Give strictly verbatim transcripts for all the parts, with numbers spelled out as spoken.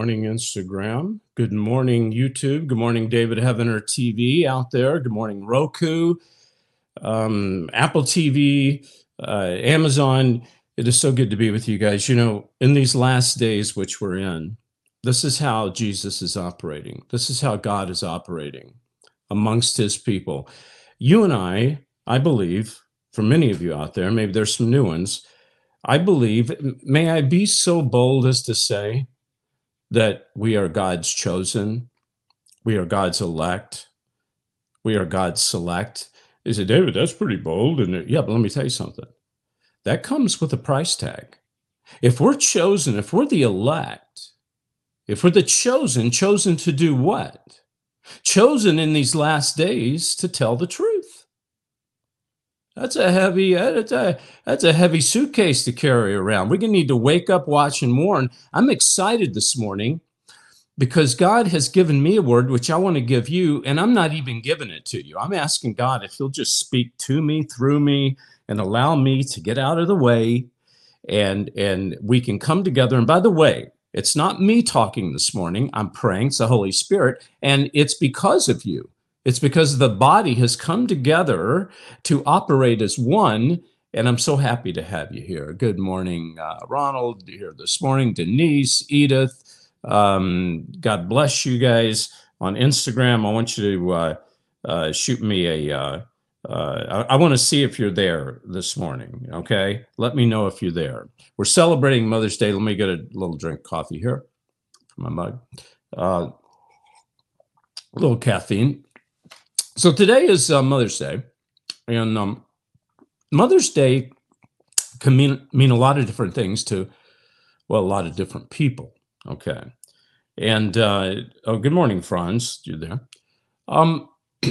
morning, Instagram. Good morning, YouTube. Good morning, David Heavener T V out there. Good morning, Roku, um, Apple T V, uh, Amazon. It is so good to be with you guys. You know, in these last days, which we're in, this is how Jesus is operating. This is how God is operating amongst his people. You and I, I believe, for many of you out there, maybe there's some new ones, I believe, may I be so bold as to say that we are God's chosen, we are God's elect, we are God's select. You say, David, that's pretty bold. And yeah, but let me tell you something. That comes with a price tag. If we're chosen, if we're the elect, if we're the chosen, chosen to do what? Chosen in these last days to tell the truth. That's a heavy, that's a, that's a heavy suitcase to carry around. We're going to need to wake up, watch, and warn. I'm excited this morning because God has given me a word, which I want to give you, and I'm not even giving it to you. I'm asking God if he'll just speak to me, through me, and allow me to get out of the way, and, and we can come together. And by the way, it's not me talking this morning. I'm praying. It's the Holy Spirit, and it's because of you. It's because the body has come together to operate as one, and I'm so happy to have you here. Good morning, uh, Ronald, here this morning, Denise, Edith. Um, God bless you guys. On Instagram, I want you to uh, uh, shoot me a, uh, uh, I, I want to see if you're there this morning, okay? Let me know if you're there. We're celebrating Mother's Day. Let me get a little drink of coffee here from my mug. Uh, a little caffeine. So today is uh, Mother's Day, and um, Mother's Day can mean, mean a lot of different things to, well, a lot of different people, okay? And, uh, oh, good morning, Franz, you're there. Um,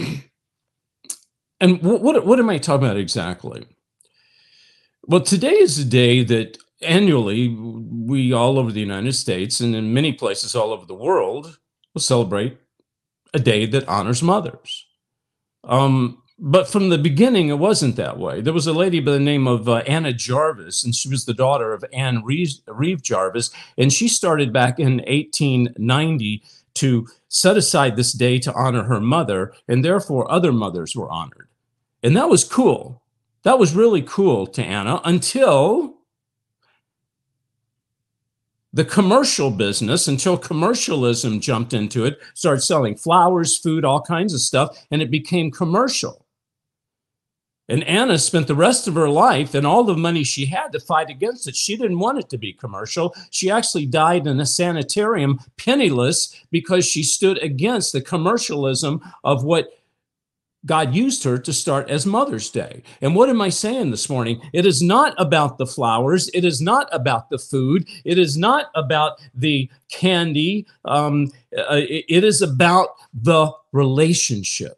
and what, what, what am I talking about exactly? Well, today is a day that annually we all over the United States and in many places all over the world will celebrate a day that honors mothers. Um, but from the beginning, it wasn't that way. There was a lady by the name of uh, Anna Jarvis, and she was the daughter of Anne Reeve, Reeve Jarvis, and she started back in eighteen ninety to set aside this day to honor her mother, and therefore other mothers were honored. And that was cool. That was really cool to Anna until the commercial business, until commercialism jumped into it, started selling flowers, food, all kinds of stuff, and it became commercial. And Anna spent the rest of her life and all the money she had to fight against it. She didn't want it to be commercial. She actually died in a sanitarium penniless because she stood against the commercialism of what God used her to start as Mother's Day. And what am I saying this morning? It is not about the flowers. It is not about the food. It is not about the candy. Um, uh, it, it is about the relationship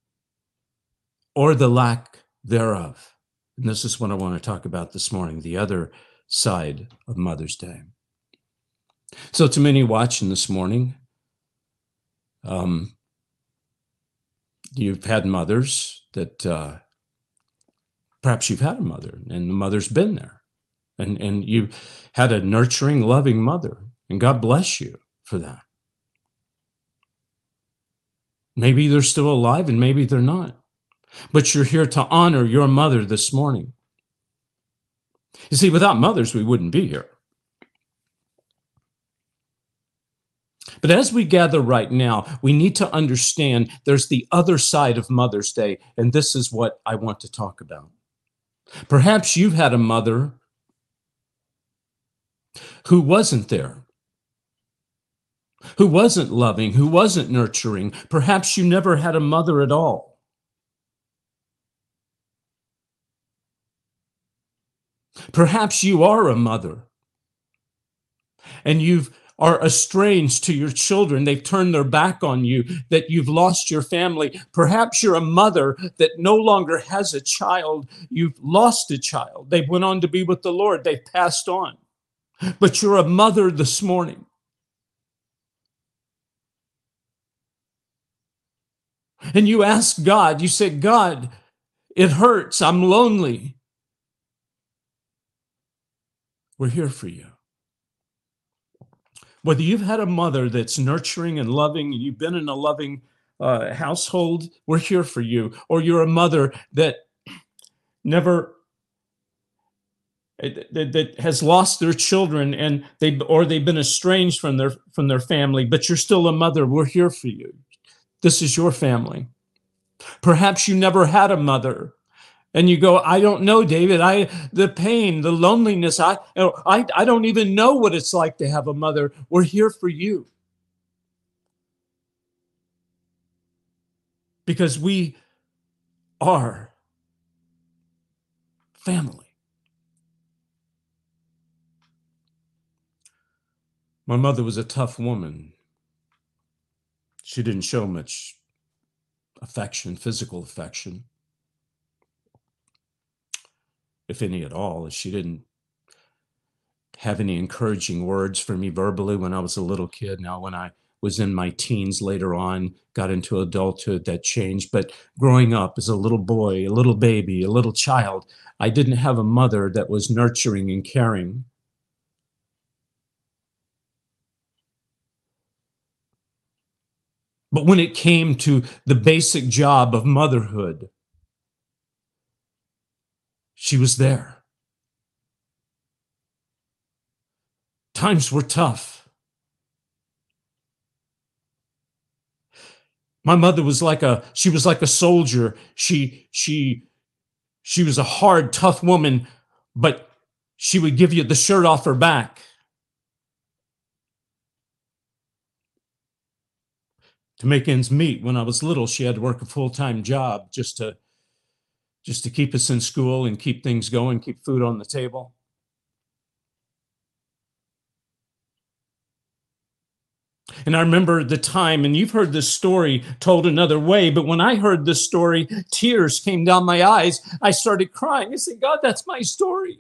or the lack thereof. And this is what I want to talk about this morning, the other side of Mother's Day. So to many watching this morning, um, you've had mothers that uh, perhaps you've had a mother and the mother's been there, and, and you had a nurturing, loving mother, and God bless you for that. Maybe they're still alive and maybe they're not, but you're here to honor your mother this morning. You see, without mothers, we wouldn't be here. But as we gather right now, we need to understand there's the other side of Mother's Day, and this is what I want to talk about. Perhaps you've had a mother who wasn't there, who wasn't loving, who wasn't nurturing. Perhaps you never had a mother at all. Perhaps you are a mother, and you've are estranged to your children. They've turned their back on you, that you've lost your family. Perhaps you're a mother that no longer has a child. You've lost a child. They went on to be with the Lord. They've passed on. But you're a mother this morning. And you ask God, you say, God, it hurts. I'm lonely. We're here for you. Whether you've had a mother that's nurturing and loving, and you've been in a loving uh, household, we're here for you. Or you're a mother that never that, that has lost their children, and they or they've been estranged from their from their family, but you're still a mother. We're here for you. This is your family. Perhaps you never had a mother, and you go, I don't know, David. I the pain, the loneliness. I you know, I I don't even know what it's like to have a mother. We're here for you, because we are family. My mother was a tough woman. She didn't show much affection, physical affection, if any at all. She didn't have any encouraging words for me verbally when I was a little kid. Now, when I was in my teens later on, got into adulthood, that changed. But growing up as a little boy, a little baby, a little child, I didn't have a mother that was nurturing and caring. But when it came to the basic job of motherhood, she was there. Times were tough. My mother was like a, she was like a soldier. She, she, she was a hard, tough woman, but she would give you the shirt off her back. To make ends meet, when I was little, she had to work a full-time job just to just to keep us in school and keep things going, keep food on the table. And I remember the time, and you've heard this story told another way, but when I heard this story, tears came down my eyes. I started crying. I said, God, that's my story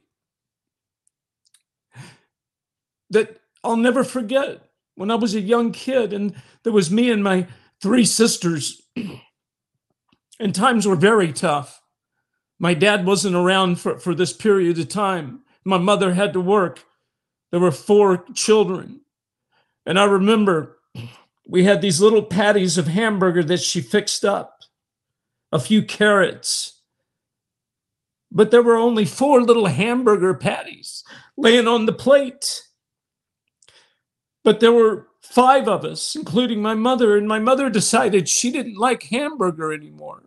that I'll never forget. When I was a young kid, and there was me and my three sisters, and times were very tough. My dad wasn't around for, for this period of time. My mother had to work. There were four children. And I remember we had these little patties of hamburger that she fixed up, a few carrots. But there were only four little hamburger patties laying on the plate. But there were five of us, including my mother, and my mother decided she didn't like hamburger anymore.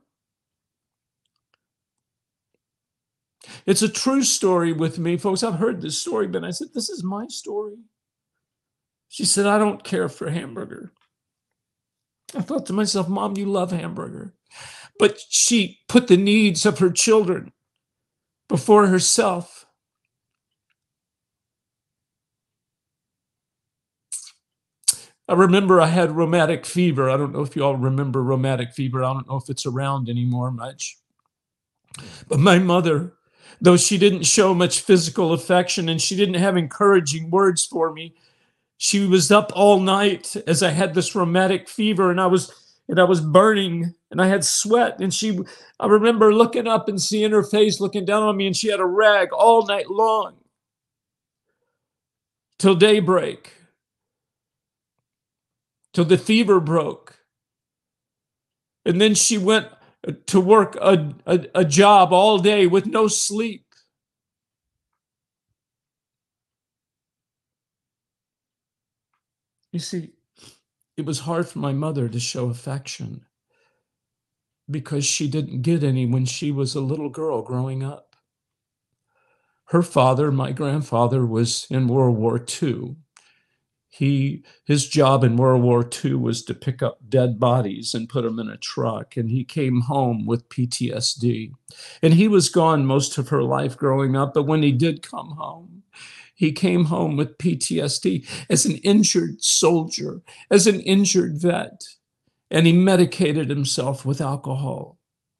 It's a true story with me, folks. I've heard this story, but I said, this is my story. She said, I don't care for hamburger. I thought to myself, Mom, you love hamburger. But she put the needs of her children before herself. I remember I had rheumatic fever. I don't know if you all remember rheumatic fever. I don't know if it's around anymore much. But my mother, though she didn't show much physical affection and she didn't have encouraging words for me, she was up all night as I had this rheumatic fever, and I was and I was burning, and I had sweat. And she, I remember looking up and seeing her face looking down on me, and she had a rag all night long till daybreak, till the fever broke. And then she went to work a, a, a job all day with no sleep. You see, it was hard for my mother to show affection because she didn't get any when she was a little girl growing up. Her father, my grandfather, was in World War Two. He, his job in World War Two was to pick up dead bodies and put them in a truck, and he came home with P T S D. And he was gone most of her life growing up, but when he did come home, he came home with P T S D as an injured soldier, as an injured vet, and he medicated himself with alcohol.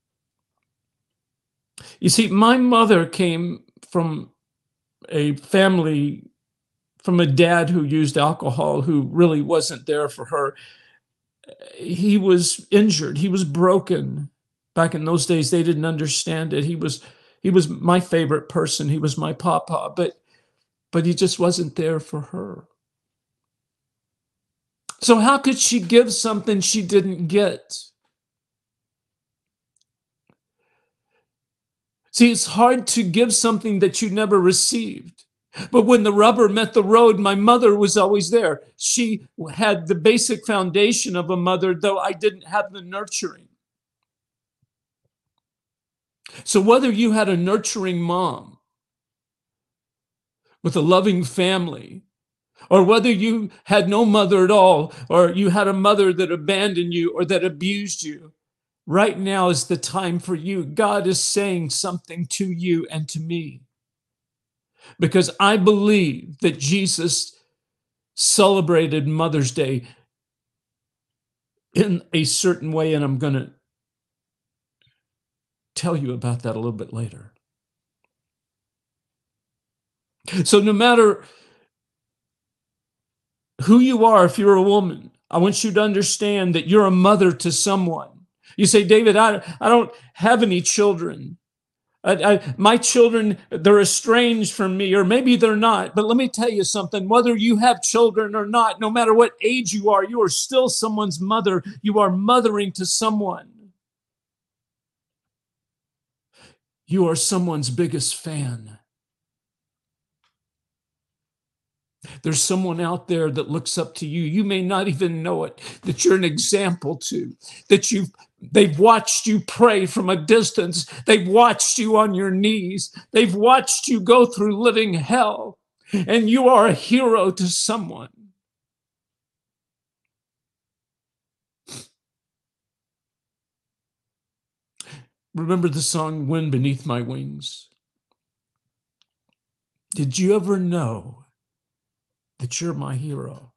You see, my mother came from a family, from a dad who used alcohol, who really wasn't there for her. He was injured. He was broken. Back in those days, they didn't understand it. He was, he was my favorite person. He was my papa, but, but he just wasn't there for her. So how could she give something she didn't get? See, it's hard to give something that you never received. But when the rubber met the road, my mother was always there. She had the basic foundation of a mother, though I didn't have the nurturing. So whether you had a nurturing mom with a loving family, or whether you had no mother at all, or you had a mother that abandoned you or that abused you, right now is the time for you. God is saying something to you and to me, because I believe that Jesus celebrated Mother's Day in a certain way, and I'm going to tell you about that a little bit later. So no matter who you are, if you're a woman, I want you to understand that you're a mother to someone. You say, David, I, I don't have any children. I, I, my children, they're estranged from me, or maybe they're not. But let me tell you something. Whether you have children or not, no matter what age you are, you are still someone's mother. You are mothering to someone. You are someone's biggest fan. There's someone out there that looks up to you. You may not even know it, that you're an example to, that you've they've watched you pray from a distance. They've watched you on your knees. They've watched you go through living hell, and you are a hero to someone. Remember the song, Wind Beneath My Wings? Did you ever know that you're my hero?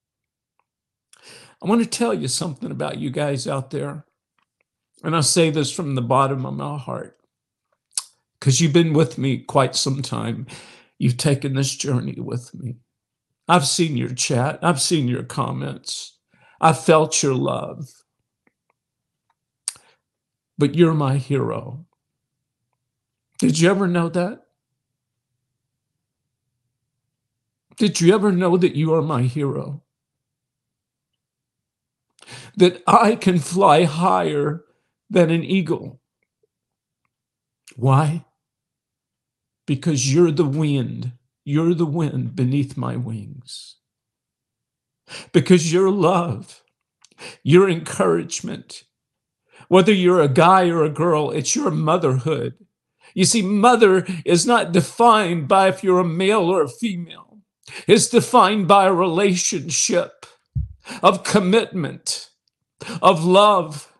I want to tell you something about you guys out there. And I say this from the bottom of my heart, because you've been with me quite some time. You've taken this journey with me. I've seen your chat. I've seen your comments. I've felt your love. But you're my hero. Did you ever know that? Did you ever know that you are my hero? That I can fly higher than an eagle. Why? Because you're the wind. You're the wind beneath my wings. Because your love, your encouragement, whether you're a guy or a girl, it's your motherhood. You see, mother is not defined by if you're a male or a female. It's defined by a relationship of commitment, of love.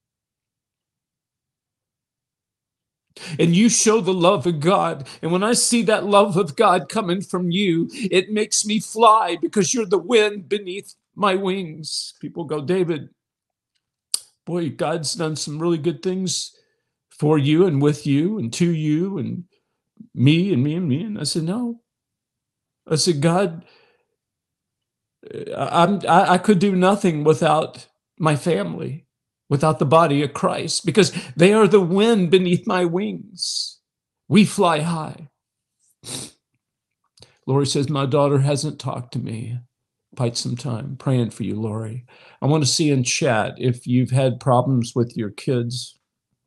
And you show the love of God. And when I see that love of God coming from you, it makes me fly, because you're the wind beneath my wings. People go, David, boy, God's done some really good things for you and with you and to you and me and me and me. And I said, no. I said, God, I'm, I, I could do nothing without my family, without the body of Christ, because they are the wind beneath my wings. We fly high. Lori says, my daughter hasn't talked to me quite some time. Praying for you, Lori. I want to see in chat if you've had problems with your kids,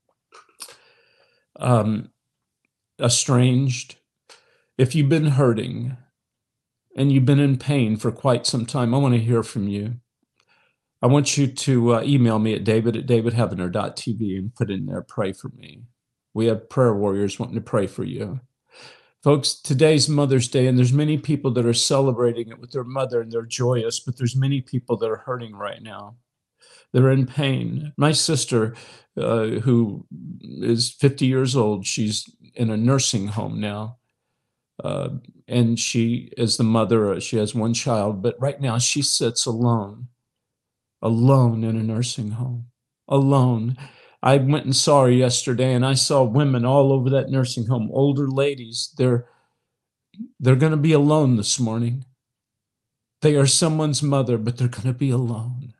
um, estranged, if you've been hurting and you've been in pain for quite some time. I want to hear from you. I want you to uh, email me at david at david heavener dot t v and put in there, pray for me. We have prayer warriors wanting to pray for you. Folks, today's Mother's Day, and there's many people that are celebrating it with their mother, and they're joyous, but there's many people that are hurting right now. They're in pain. My sister, uh, who is fifty years old, she's in a nursing home now. Uh, and she is the mother. She has one child, but right now she sits alone, alone in a nursing home, alone. I went and saw her yesterday, and I saw women all over that nursing home, older ladies. They're, they're going to be alone this morning. They are someone's mother, but they're going to be alone.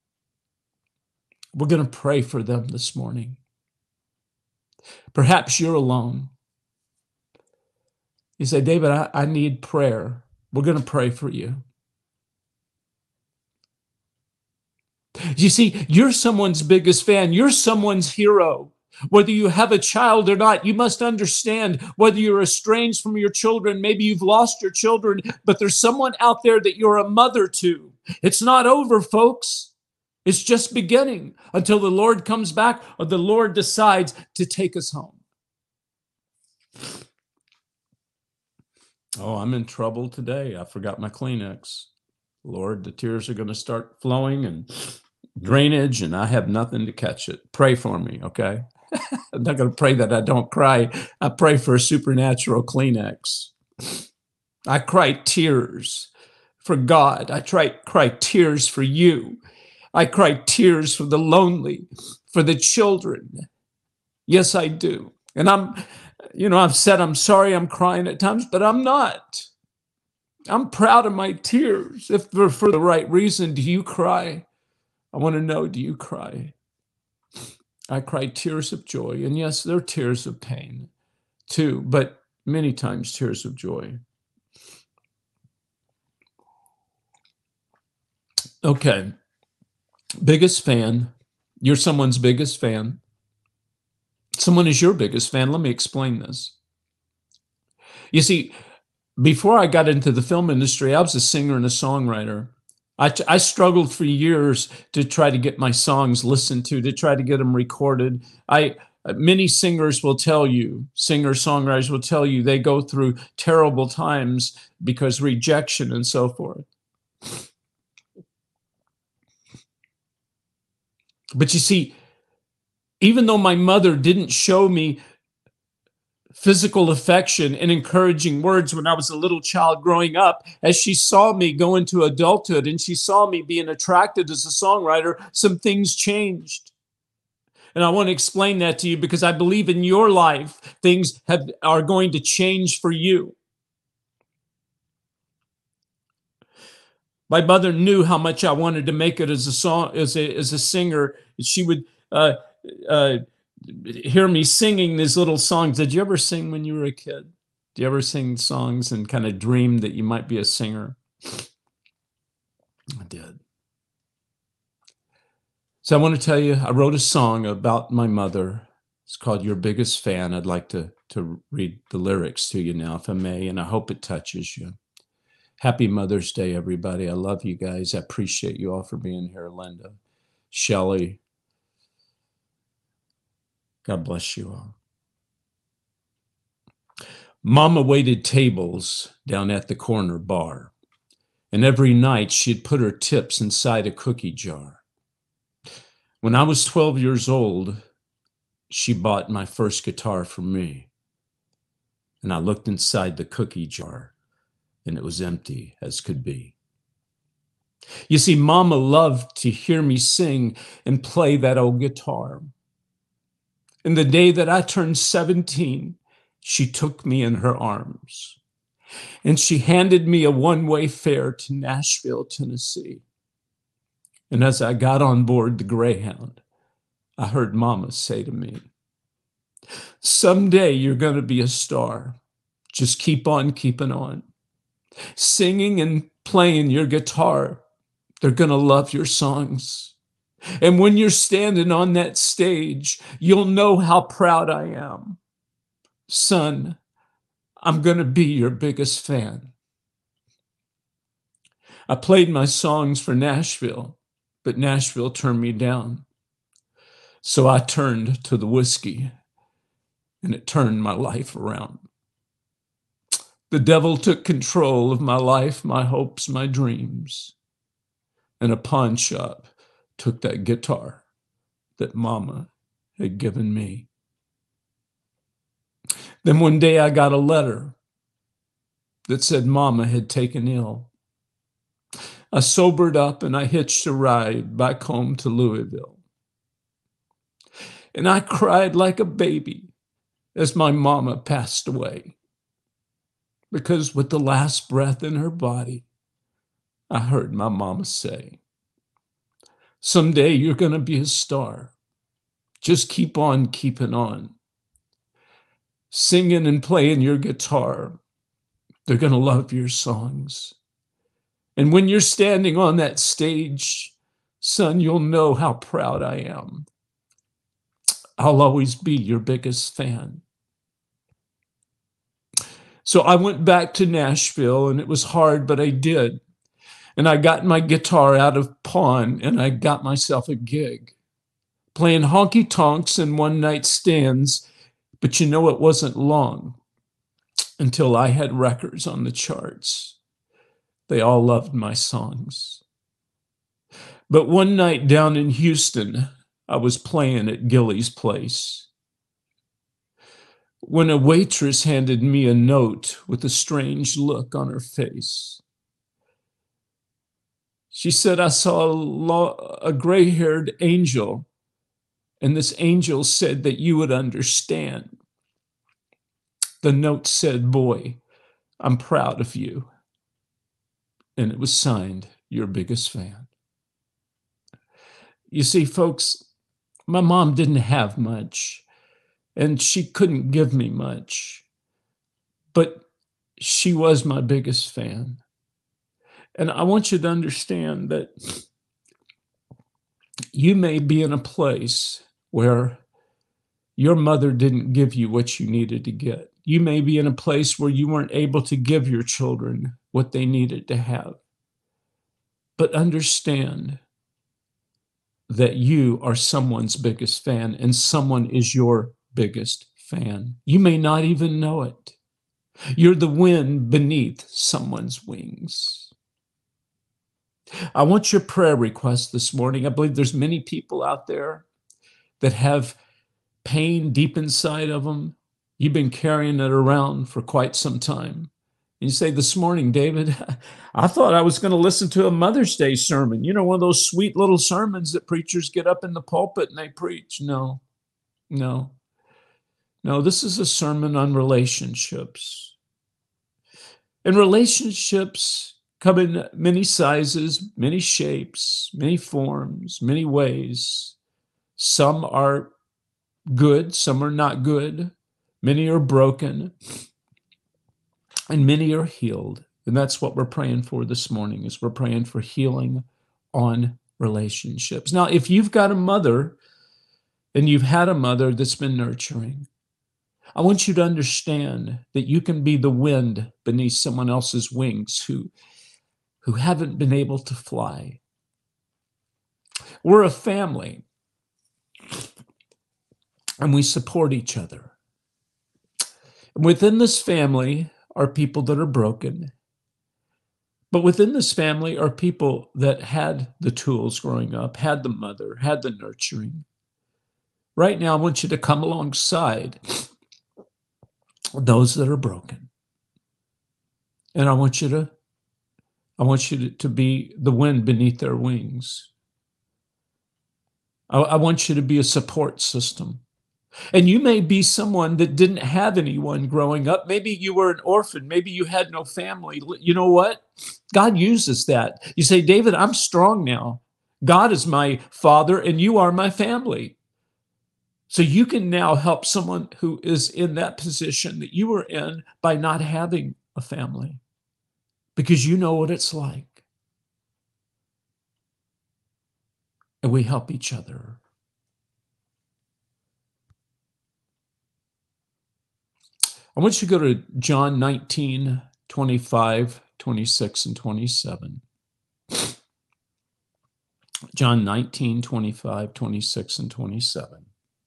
We're going to pray for them this morning. Perhaps you're alone. You say, David, I, I need prayer. We're going to pray for you. You see, you're someone's biggest fan. You're someone's hero. Whether you have a child or not, you must understand whether you're estranged from your children, maybe you've lost your children, but there's someone out there that you're a mother to. It's not over, folks. It's just beginning until the Lord comes back or the Lord decides to take us home. Oh, I'm in trouble today. I forgot my Kleenex. Lord, the tears are going to start flowing and drainage, and I have nothing to catch it. Pray for me, okay? I'm not going to pray that I don't cry. I pray for a supernatural Kleenex. I cry tears for God. I try, cry tears for you. I cry tears for the lonely, for the children. Yes, I do. And I'm, you know, I've said I'm sorry I'm crying at times, but I'm not. I'm proud of my tears. If they're for the right reason, do you cry? I want to know, do you cry? I cry tears of joy. And yes, there are tears of pain too, but many times tears of joy. Okay. Biggest fan. You're someone's biggest fan. Someone is your biggest fan. Let me explain this. You see, before I got into the film industry, I was a singer and a songwriter. I, I struggled for years to try to get my songs listened to, to try to get them recorded. I many singers will tell you, singer-songwriters will tell you they go through terrible times because rejection and so forth. But you see, even though my mother didn't show me physical affection and encouraging words when I was a little child growing up, as she saw me go into adulthood and she saw me being attracted as a songwriter, some things changed. And I want to explain that to you because I believe in your life, things have, are going to change for you. My mother knew how much I wanted to make it as a song, as a, as a singer. She would uh, uh, hear me singing these little songs. Did you ever sing when you were a kid? Do you ever sing songs and kind of dream that you might be a singer? I did. So I want to tell you, I wrote a song about my mother. It's called Your Biggest Fan. I'd like to, to read the lyrics to you now, if I may, and I hope it touches you. Happy Mother's Day, everybody. I love you guys. I appreciate you all for being here. Linda, Shelley, God bless you all. Mama waited tables down at the corner bar, and every night she'd put her tips inside a cookie jar. When I was twelve years old, she bought my first guitar for me, and I looked inside the cookie jar, and it was empty as could be. You see, Mama loved to hear me sing and play that old guitar. And the day that I turned seventeen, she took me in her arms, and she handed me a one-way fare to Nashville, Tennessee. And as I got on board the Greyhound, I heard Mama say to me, "Someday you're going to be a star. Just keep on keeping on. Singing and playing your guitar, they're going to love your songs. And when you're standing on that stage, you'll know how proud I am. Son, I'm going to be your biggest fan." I played my songs for Nashville, but Nashville turned me down. So I turned to the whiskey, and it turned my life around. The devil took control of my life, my hopes, my dreams. And a pawn shop took that guitar that Mama had given me. Then one day I got a letter that said Mama had taken ill. I sobered up and I hitched a ride back home to Louisville. And I cried like a baby as my Mama passed away. Because with the last breath in her body, I heard my Mama say, "Someday you're going to be a star. Just keep on keeping on. Singing and playing your guitar, they're going to love your songs. And when you're standing on that stage, Son, you'll know how proud I am. I'll always be your biggest fan. So I went back to Nashville, and it was hard, but I did. And I got my guitar out of pawn, and I got myself a gig, playing honky tonks and one night stands. But you know, it wasn't long until I had records on the charts. They all loved my songs. But one night down in Houston, I was playing at Gilly's Place when a waitress handed me a note with a strange look on her face. She said, I saw a, lo- a gray-haired angel, and this angel said that you would understand. The note said, boy, I'm proud of you. And it was signed, your biggest fan. You see, folks, my mom didn't have much, and she couldn't give me much, but she was my biggest fan. And I want you to understand that you may be in a place where your mother didn't give you what you needed to get. You may be in a place where you weren't able to give your children what they needed to have. But understand that you are someone's biggest fan, and someone is your biggest fan. You may not even know it. You're the wind beneath someone's wings. I want your prayer request this morning. I believe there's many people out there that have pain deep inside of them. You've been carrying it around for quite some time. And you say, this morning, David, I thought I was going to listen to a Mother's Day sermon. You know, one of those sweet little sermons that preachers get up in the pulpit and they preach. No, no, no. This is a sermon on relationships. And relationships come in many sizes, many shapes, many forms, many ways. Some are good, some are not good. Many are broken, and many are healed. And that's what we're praying for this morning, is we're praying for healing on relationships. Now, if you've got a mother and you've had a mother that's been nurturing, I want you to understand that you can be the wind beneath someone else's wings who, who haven't been able to fly. We're a family, and we support each other. Within this family are people that are broken, but within this family are people that had the tools growing up, had the mother, had the nurturing. Right now, I want you to come alongside those that are broken. And I want you to, I want you to, to be the wind beneath their wings. I, I want you to be a support system. And you may be someone that didn't have anyone growing up. Maybe you were an orphan. Maybe you had no family. You know what? God uses that. You say, David, I'm strong now. God is my father and you are my family. So you can now help someone who is in that position that you were in by not having a family, because you know what it's like. And we help each other. I want you to go to John nineteen, twenty-five, twenty-six, and twenty-seven. John nineteen, twenty-five, twenty-six, and twenty-seven.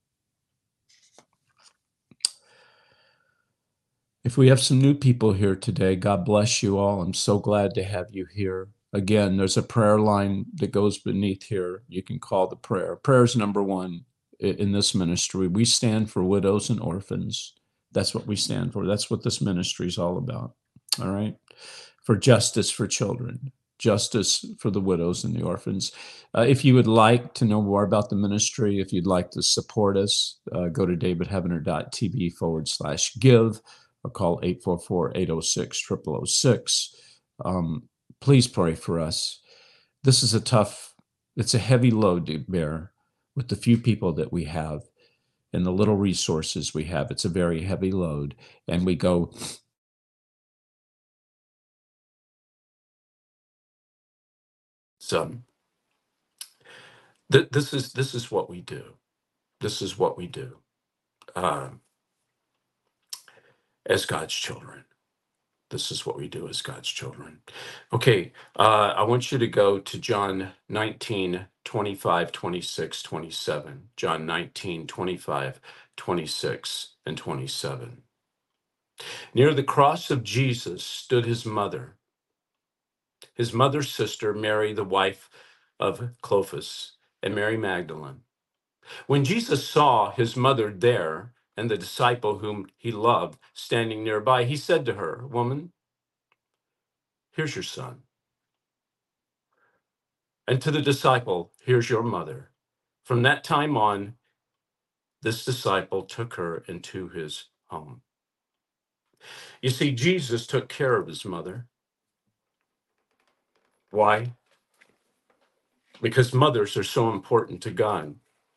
If we have some new people here today, God bless you all. I'm so glad to have you here. Again, there's a prayer line that goes beneath here. You can call the prayer. Prayer is number one in this ministry. We stand for widows and orphans. That's what we stand for. That's what this ministry is all about. All right? For justice for children, justice for the widows and the orphans. Uh, if you would like to know more about the ministry, if you'd like to support us, uh, go to davidheavener.tv forward slash give, or call eight four four, eight oh six, zero zero zero six. Um, please pray for us. This is a tough, it's a heavy load to bear with the few people that we have and the little resources we have. It's a very heavy load. And we go, so Th- this is this is what we do. This is what we do uh, as God's children. This is what we do as God's children. Okay, uh, I want you to go to John nineteen, twenty-five, twenty-six, twenty-seven. John nineteen, twenty-five, twenty-six, and twenty-seven. Near the cross of Jesus stood his mother, his mother's sister, Mary, the wife of Clophas, and Mary Magdalene. When Jesus saw his mother there and the disciple whom he loved standing nearby, he said to her, "Woman, here's your son." And to the disciple, "Here's your mother." From that time on, this disciple took her into his home. You see, Jesus took care of his mother. Why? Because mothers are so important to God.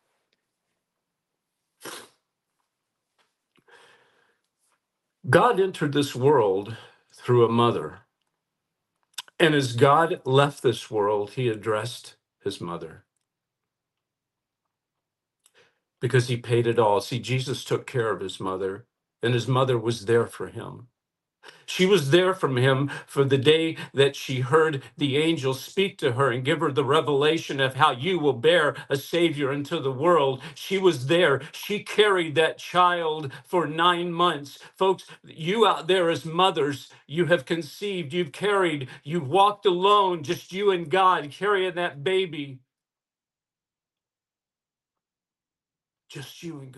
God entered this world through a mother. And as God left this world, he addressed his mother because he paid it all. See, Jesus took care of his mother, and his mother was there for him. She was there from him for the day that she heard the angel speak to her and give her the revelation of how you will bear a savior into the world. She was there. She carried that child for nine months. Folks, you out there as mothers, you have conceived, you've carried, you've walked alone, just you and God carrying that baby. Just you and God.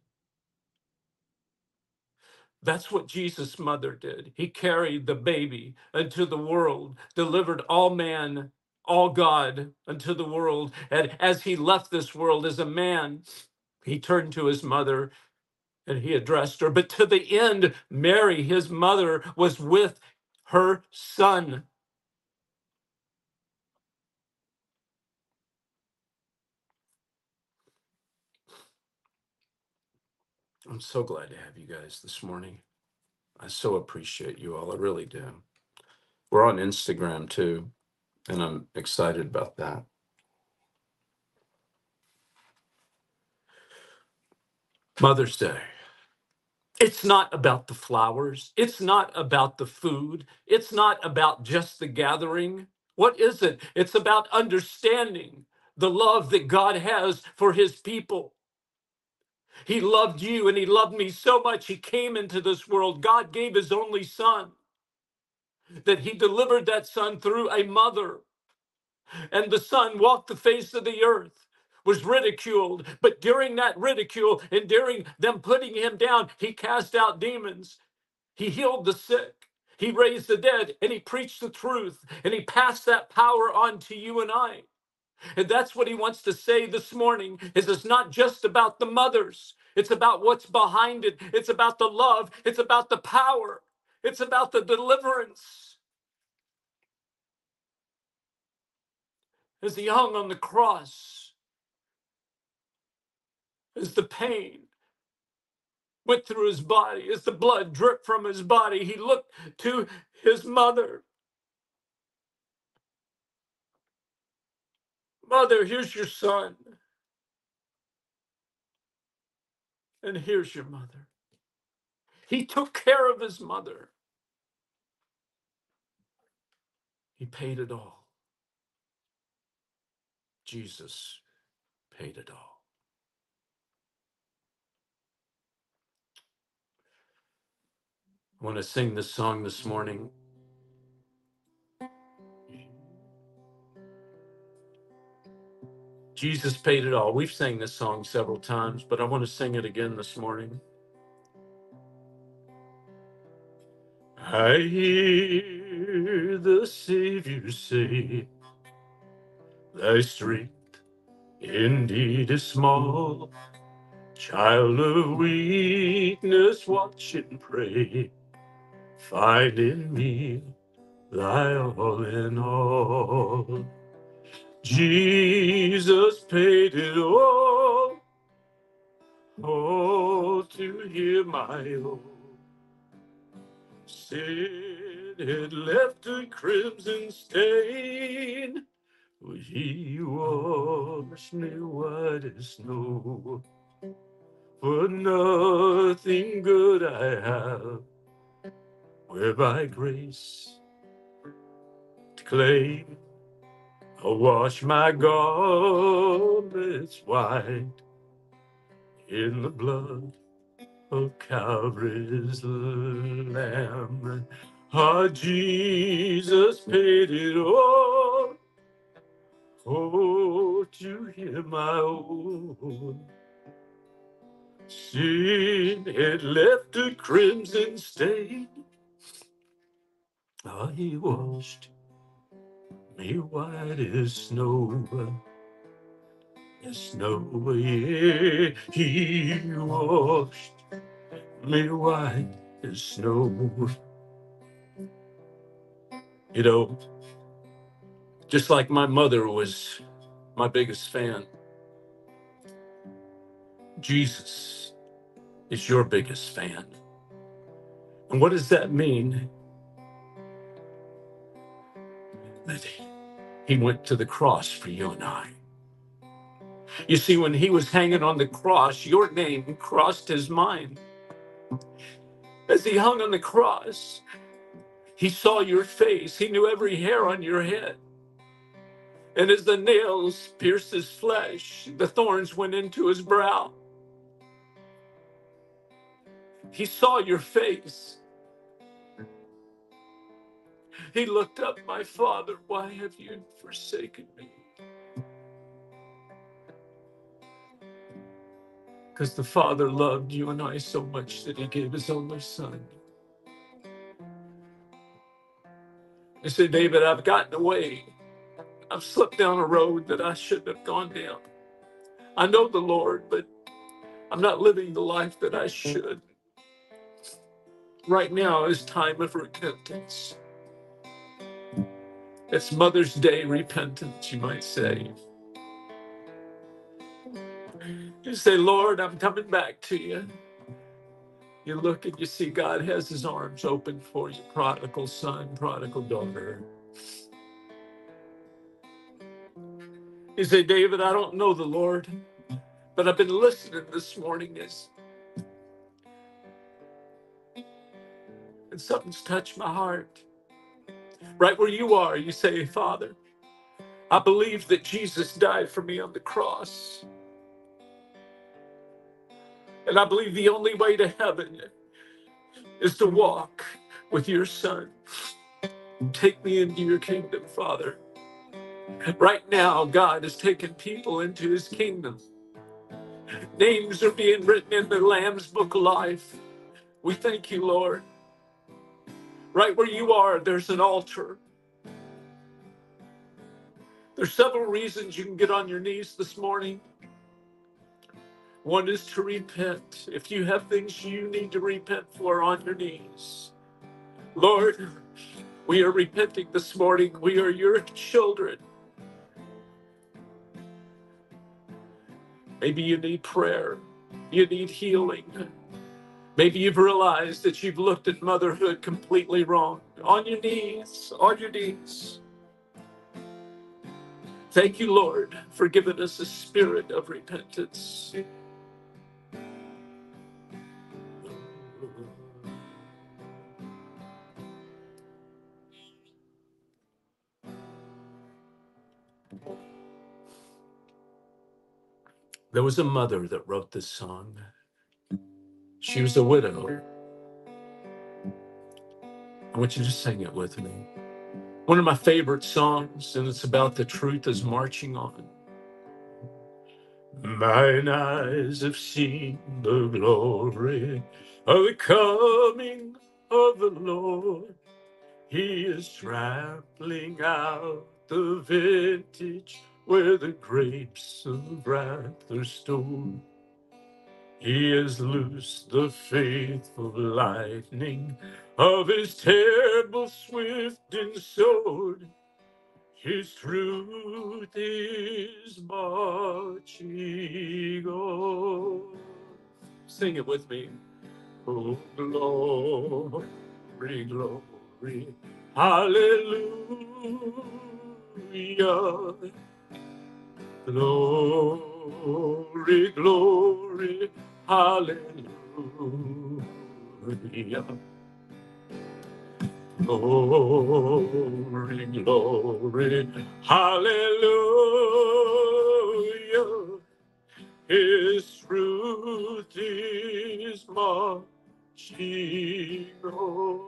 That's what Jesus' mother did. He carried the baby into the world, delivered all man, all God unto the world. And as he left this world as a man, he turned to his mother and he addressed her. But to the end, Mary, his mother, was with her son. I'm so glad to have you guys this morning. I so appreciate you all. I really do. We're on Instagram too, and I'm excited about that. Mother's Day. It's not about the flowers. It's not about the food. It's not about just the gathering. What is it? It's about understanding the love that God has for his people. He loved you and he loved me so much. He came into this world. God gave his only son, that he delivered that son through a mother. And the son walked the face of the earth, was ridiculed. But during that ridicule and during them putting him down, he cast out demons. He healed the sick. He raised the dead, and he preached the truth, and he passed that power on to you and I. And that's what he wants to say this morning, is it's not just about the mothers. It's about what's behind it. It's about the love. It's about the power. It's about the deliverance. As he hung on the cross, as the pain went through his body, as the blood dripped from his body, he looked to his mother. "Mother, here's your son. And here's your mother." He took care of his mother. He paid it all. Jesus paid it all. I want to sing this song this morning. Jesus paid it all. We've sang this song several times, but I want to sing it again this morning. I hear the Savior say, "Thy strength indeed is small. Child of weakness, watch and pray. Find in me thy all in all." Jesus paid it all, all to hear my own. Sin had left a crimson stain, He washed me white as snow. For nothing good I have, whereby grace to claim. I'll wash my garments white in the blood of Calvary's Lamb. Ah, Jesus paid it all. Oh, to him I owe. Sin had left a crimson stain. Ah, he washed me white as snow. As snow, yeah. He washed me white as snow. You know, just like my mother was my biggest fan, Jesus is your biggest fan. And what does that mean? That he went to the cross for you and I. You see, when he was hanging on the cross, your name crossed his mind. As he hung on the cross, he saw your face. He knew every hair on your head. And as the nails pierced his flesh, the thorns went into his brow. He saw your face. He looked up, my Father, why have you forsaken me? Because the Father loved you and I so much that he gave his only Son. You say, David, I've gotten away. I've slipped down a road that I shouldn't have gone down. I know the Lord, but I'm not living the life that I should. Right now is time of repentance. It's Mother's Day repentance, you might say. You say, Lord, I'm coming back to you. You look and you see God has his arms open for you, prodigal son, prodigal daughter. You say, David, I don't know the Lord, but I've been listening this morning as and something's touched my heart. Right where you are, you say, Father, I believe that Jesus died for me on the cross. And I believe the only way to heaven is to walk with your Son. Take me into your kingdom, Father. Right now, God is taking people into his kingdom. Names are being written in the Lamb's Book of Life. We thank you, Lord. Right where you are, there's an altar. There's several reasons you can get on your knees this morning. One is to repent. If you have things you need to repent for, on your knees. Lord, we are repenting this morning. We are your children. Maybe you need prayer. You need healing. Maybe you've realized that you've looked at motherhood completely wrong. On your knees, on your knees. Thank you, Lord, for giving us a spirit of repentance. There was a mother that wrote this song. She was a widow. I want you to sing it with me. One of my favorite songs, and it's about the truth is marching on. Mine eyes have seen the glory of the coming of the Lord. He is trampling out the vintage where the grapes of wrath are stored. He has loosed the faithful lightning of his terrible swifting sword. His truth is marching on. Sing it with me. Oh, glory, glory, hallelujah. Glory, glory, hallelujah. Glory, glory, hallelujah. His truth is marching on.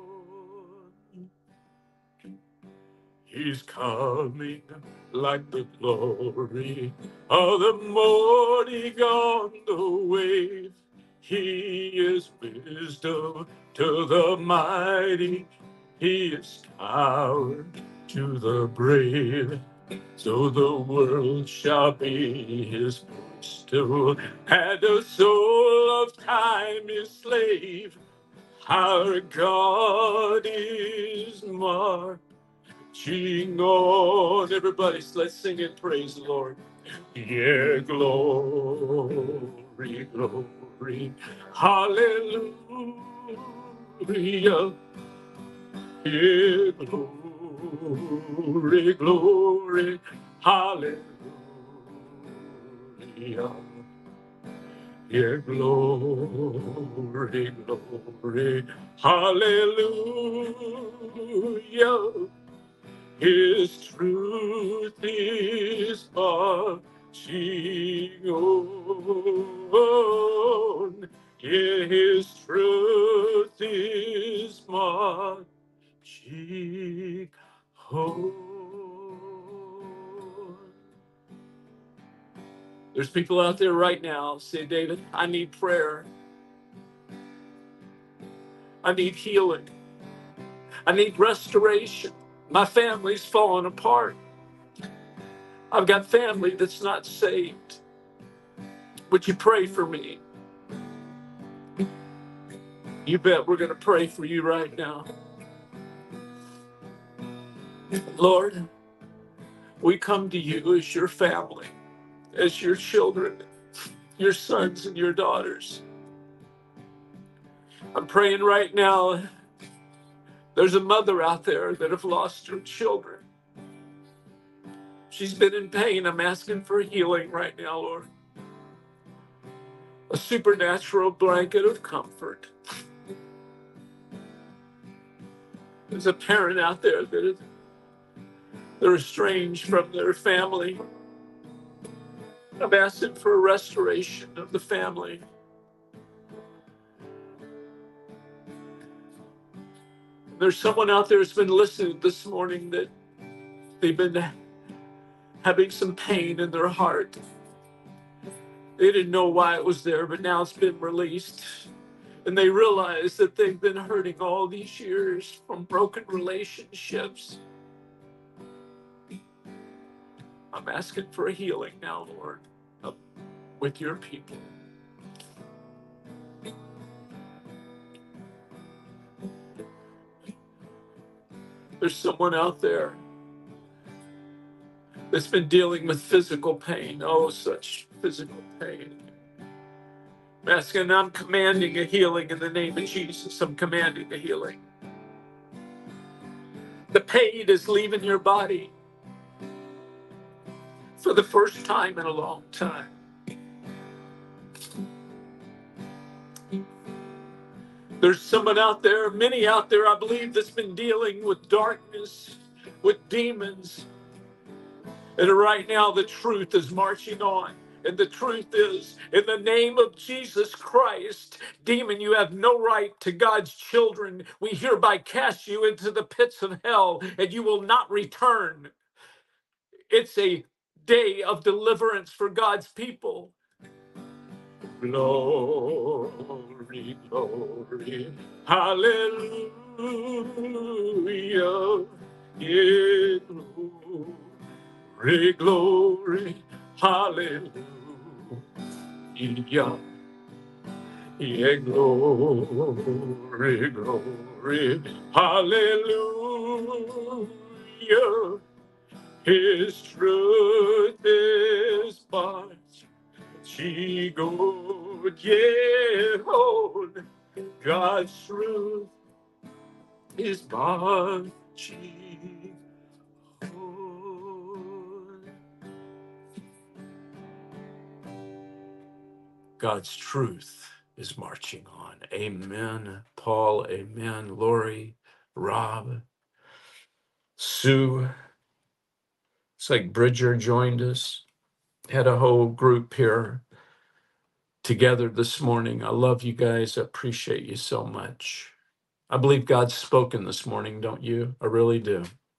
He's coming like the glory of the morning on the wave. He is wisdom to the mighty. He is power to the brave. So the world shall be his footstool, and the soul of time is slave. Our God is marching on. Everybody, let's sing and praise the Lord. Yeah, glory, glory, hallelujah. Yeah, glory, glory, hallelujah. Yeah, glory, glory, hallelujah. His truth is marching on. Yeah, his truth is marching on. There's people out there right now say, David, I need prayer. I need healing. I need restoration. My family's falling apart. I've got family that's not saved. Would you pray for me? You bet we're going to pray for you right now. Lord, we come to you as your family, as your children, your sons and your daughters. I'm praying right now. There's a mother out there that have lost her children. She's been in pain. I'm asking for healing right now, Lord. A supernatural blanket of comfort. There's a parent out there that is, they're estranged from their family. I'm asking for a restoration of the family. There's someone out there that's been listening this morning that they've been having some pain in their heart. They didn't know why it was there, but now it's been released. And they realize that they've been hurting all these years from broken relationships. I'm asking for a healing now, Lord, with your people. There's someone out there that's been dealing with physical pain. Oh, such physical pain. I'm asking, I'm commanding a healing in the name of Jesus. I'm commanding a healing. The pain is leaving your body for the first time in a long time. There's someone out there, many out there, I believe, that's been dealing with darkness, with demons. And right now the truth is marching on. And the truth is, in the name of Jesus Christ, demon, you have no right to God's children. We hereby cast you into the pits of hell, and you will not return. It's a day of deliverance for God's people. Glory, glory, hallelujah. Yeah, glory, glory, hallelujah. Yeah, glory, glory, hallelujah. His truth is marching on, yeah, on. God's truth is marching on. God's truth is marching on. Amen. Paul, amen. Lori, Rob, Sue. It's like Bridger joined us. Had a whole group here together this morning. I love you guys. I appreciate you so much. I believe God's spoken this morning, don't you? I really do.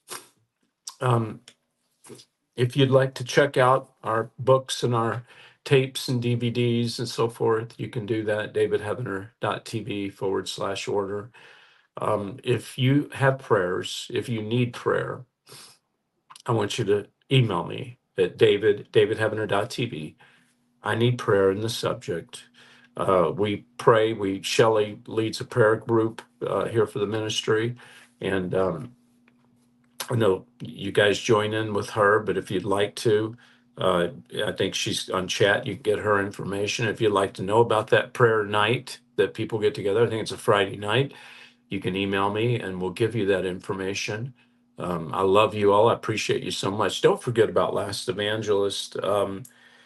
Um, if you'd like to check out our books and our tapes and D V Ds and so forth, you can do that at davidheavener.tv forward slash order. Um, if you have prayers, if you need prayer, I want you to email me at david, davidheavener.tv. I need prayer in the subject. Uh, we pray. We Shelley leads a prayer group uh, here for the ministry, and um, I know you guys join in with her. But if you'd like to, uh, I think she's on chat. You can get her information. If you'd like to know about that prayer night that people get together, I think it's a Friday night. You can email me, and we'll give you that information. Um, I love you all. I appreciate you so much. Don't forget about Last Evangelist. Um,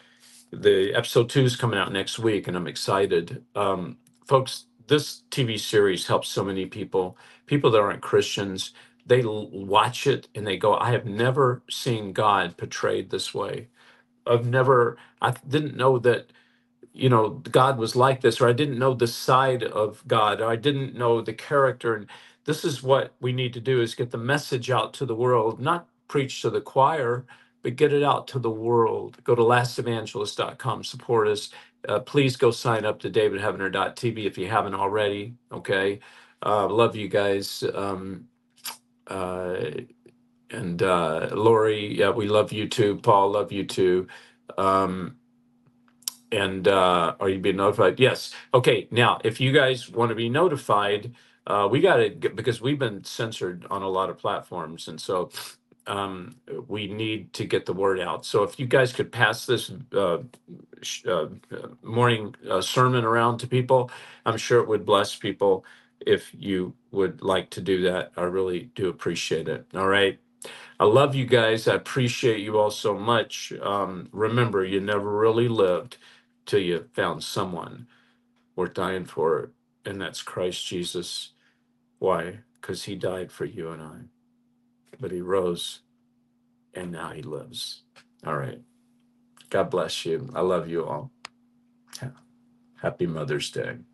the episode two is coming out next week, and I'm excited. Um, folks, this T V series helps so many people, people that aren't Christians. They l- watch it and they go, I have never seen God portrayed this way. I've never, I didn't know that, you know, God was like this, or I didn't know the side of God, or I didn't know the character. And this is what we need to do, is get the message out to the world, not preach to the choir, but get it out to the world. Go to last evangelist dot com, support us. Uh, please go sign up to david heavener dot t v if you haven't already. Okay. Uh, love you guys. Um, uh, and uh, Lori, yeah, we love you too. Paul, love you too. Um, and uh, are you being notified? Yes. Okay. Now, if you guys want to be notified, uh, we got to get, because we've been censored on a lot of platforms, and so um, we need to get the word out. So if you guys could pass this uh, sh- uh, morning uh, sermon around to people, I'm sure it would bless people. If you would like to do that, I really do appreciate it. All right. I love you guys. I appreciate you all so much. Um, remember, you never really lived till you found someone worth dying for, and that's Christ Jesus. Why? Because he died for you and I, but he rose, and now he lives. All right. God bless you. I love you all. Happy Mother's Day.